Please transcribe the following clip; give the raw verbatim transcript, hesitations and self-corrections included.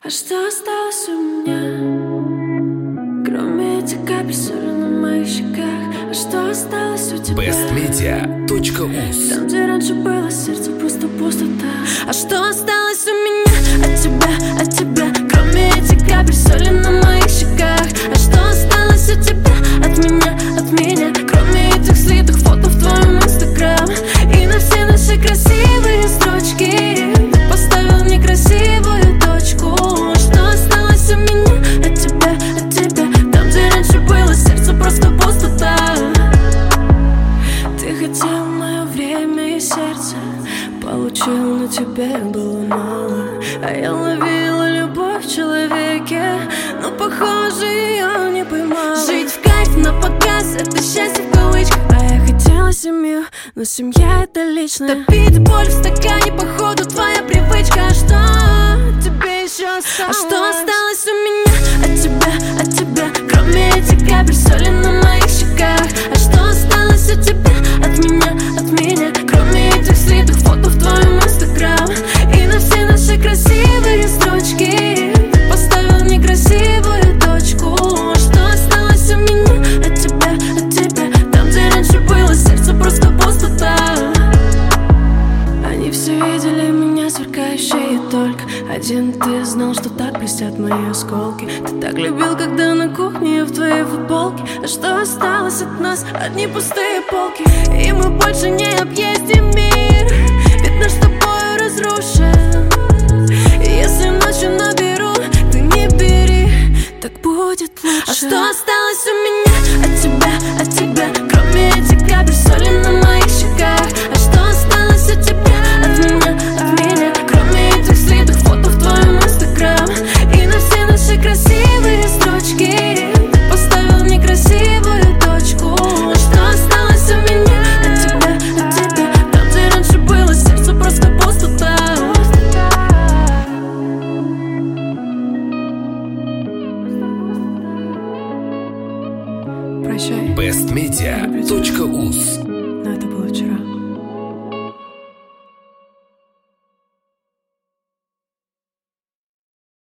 А что осталось у меня, кроме этих капель соли на моих щеках? А что осталось у тебя? бест медиа точка уз. Там, где раньше было сердце, просто пустота. А что осталось у меня от тебя, от тебя, кроме этих капель соли на моих щеках? А что осталось у тебя от меня, от меня, кроме этих слитых фото в твоем инстаграм? И на все наши красивые строчки ты поставил некрасивую точку. А что осталось у меня от тебя, от тебя, там, где раньше было сердце, просто пустота. Ты хотел мое время и сердце, получил, но тебе было мало. А я ловила любовь в человеке, но, похоже, ее не поймала. Жить в кайф на показ — это счастье в кавычках. А я хотела семью, но семья — это личное. Топить боль в стакане, походу, твоя привычка. А что тебе еще осталось? А что осталось у меня от тебя, от тебя, кроме этих капель соли на моих щеках? А что осталось у тебя от меня, от меня, кроме этих слитых фото в твоем инстаграм? И на все наши красивые строчки ты поставил некрасивую точку. А что осталось у меня от тебя, от тебя, там, где раньше было сердце, просто пустота. Они все видели меня сверкающей, и только один ты знал, что так блестят мои осколки. Ты так любил, когда на кухне я в твоей футболке. А что осталось от нас? Одни пустые полки. И мы больше не объездим мир, ведь наш с тобой разрушен. И если ночью наберу, ты не бери, так будет лучше. А что осталось у меня от тебя, от тебя, кроме этих капель соли на моих щеках? А что осталось от тебя, от меня, от меня, кроме этих слитых фото в твоем инстаграм? И на все наши красивые строчки ты поставил некрасивую точку. А что осталось у меня от тебя, от тебя, там, где раньше было сердце, просто пустота. Прощай. бест медиа точка уз.